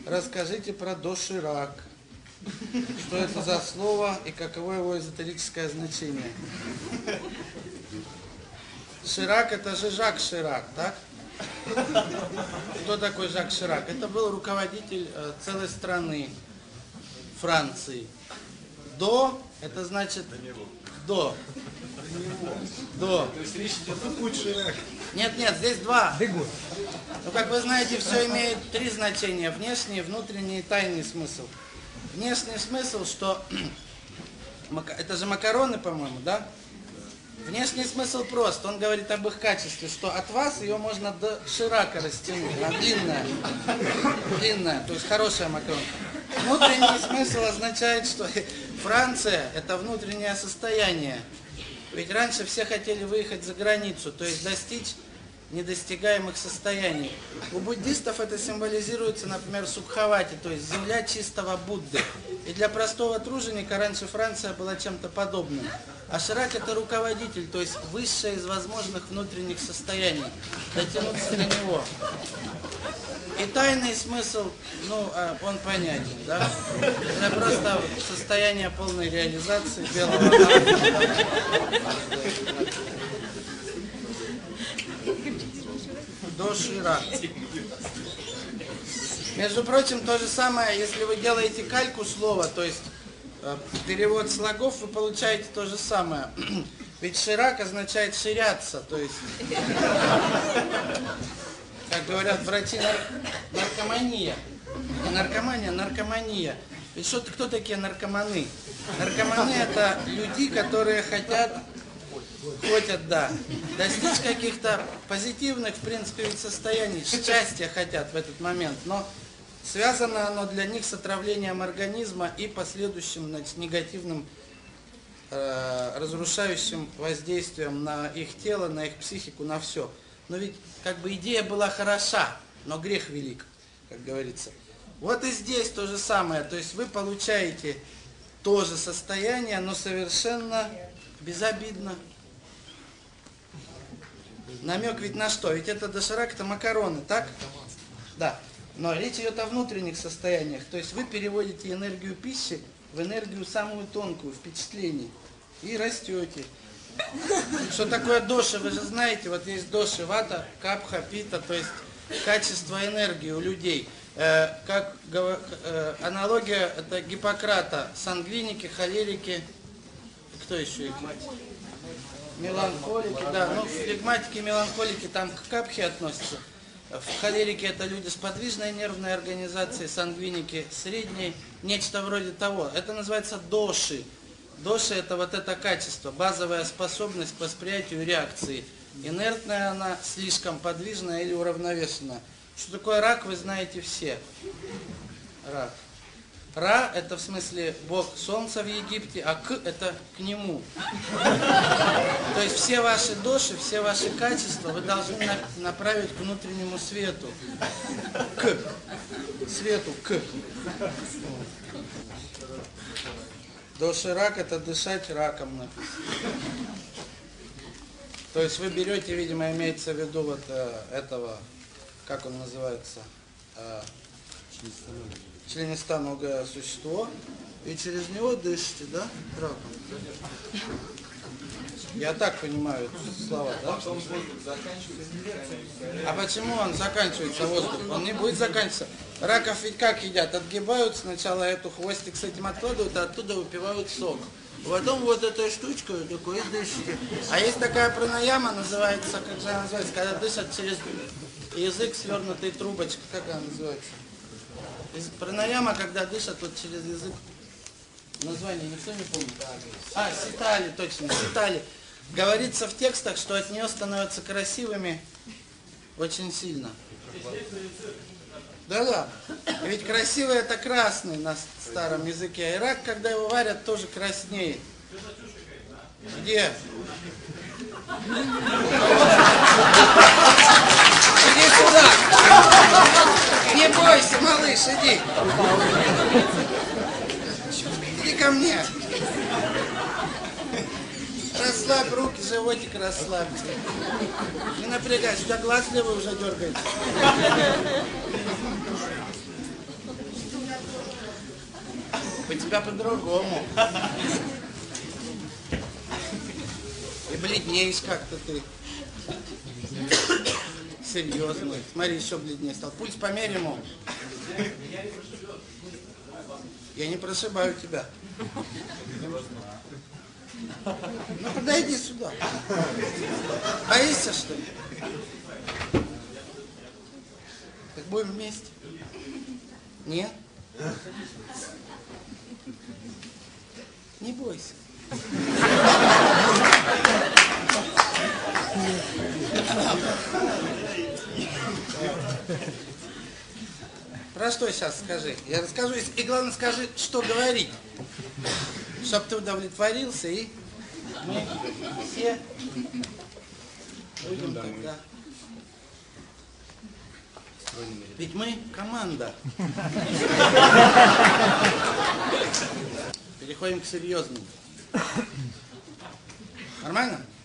расскажите про доширак. Что это за слово и каково его эзотерическое значение? Ширак — это же Жак Ширак, так? Кто такой Жак Ширак? Это был руководитель целой страны, Франции. До — это значит до. До. То есть речь идет о путь Ширак. Нет, здесь два. Ну, как вы знаете, все имеет три значения: внешний, внутренний и тайный смысл. Внешний смысл, что это же макароны, по-моему, да? Внешний смысл прост. Он говорит об их качестве, что от вас ее можно до Ширака растянуть. Она длинная, то есть хорошая макаронка. Внутренний смысл означает, что Франция — это внутреннее состояние. Ведь раньше все хотели выехать за границу, то есть достичь недостигаемых состояний. У буддистов это символизируется, например, Субхавати, то есть земля чистого Будды. И для простого труженика раньше Франция была чем-то подобным. А Ширак — это руководитель, то есть высшее из возможных внутренних состояний. Дотянуться до него. И тайный смысл, он понятен, да? Это просто состояние полной реализации белого народа. Доширак. Между прочим, то же самое, если вы делаете кальку слова, то есть перевод слогов, вы получаете то же самое. Ведь ширак означает ширяться, то есть, как говорят врачи, наркомания. Не наркомания, наркомания. Ведь кто такие наркоманы? Наркоманы — это люди, которые хотят достичь каких-то позитивных, в принципе, состояний, счастья хотят в этот момент, но связано оно для них с отравлением организма и последующим, негативным, разрушающим воздействием на их тело, на их психику, на все. Но ведь идея была хороша, но грех велик, как говорится. Вот и здесь то же самое, то есть вы получаете то же состояние, но совершенно безобидно. Намек ведь на что? Ведь это доширак, это макароны, так? Да. Но речь идет о внутренних состояниях. То есть вы переводите энергию пищи в энергию самую тонкую, впечатлений. И растете. Что такое доши, вы же знаете, вот есть доши, вата, капха, пита, то есть качество энергии у людей. Аналогия это Гиппократа, сангвиники, холерики, кто еще? Меланхолики, да, флегматики, меланхолики там к капхе относятся. В холерике это люди с подвижной нервной организацией, сангвиники средней, нечто вроде того. Это называется доши. Доши — это вот это качество, базовая способность к восприятию реакции. Инертная она, слишком подвижная или уравновешенная. Что такое рак, вы знаете все. Рак. Ра — это в смысле бог солнца в Египте, а к — это к нему. То есть все ваши доши, все ваши качества вы должны направить к внутреннему свету. К свету, к. Доширак — это дышать раком написано. То есть вы берете, видимо, имеется в виду вот этого, как он называется, членистоногое существо, и через него дышите, да, раком? Я так понимаю эти слова, да? А почему он заканчивается, воздух? Он не будет заканчиваться. Раков ведь как едят? Отгибают сначала эту хвостик с этим откладывают, а оттуда выпивают сок. Потом вот этой штучкой такой дышите. А есть такая пранаяма, называется, как же она называется, когда дышат через язык свернутой трубочкой, как она называется? Пранаяма, когда дышат вот через язык. Название никто не помнит? Ситали, точно, ситали. Говорится в текстах, что от нее становятся красивыми очень сильно. Да. Ведь красивый — это красный на старом языке. И рак, когда его варят, тоже краснеет. Где? Иди сюда! Не бойся, малыш, иди! Иди ко мне! Расслабь руки, животик расслабь. Не напрягайся, у тебя глаз левый уже дергается. У тебя по-другому. И бледнеешь как-то ты. Серьезный. Смотри, еще бледнее стал. Пульс померь ему. Я не прошибаю тебя. Ну подойди сюда. Боишься, что ли? Так будем вместе? Нет? Не бойся. Про что сейчас скажи? Я расскажу, и главное скажи, что говорить. Чтоб ты удовлетворился, и мы все будем тогда. Ведь мы команда. Переходим к серьезному. Нормально?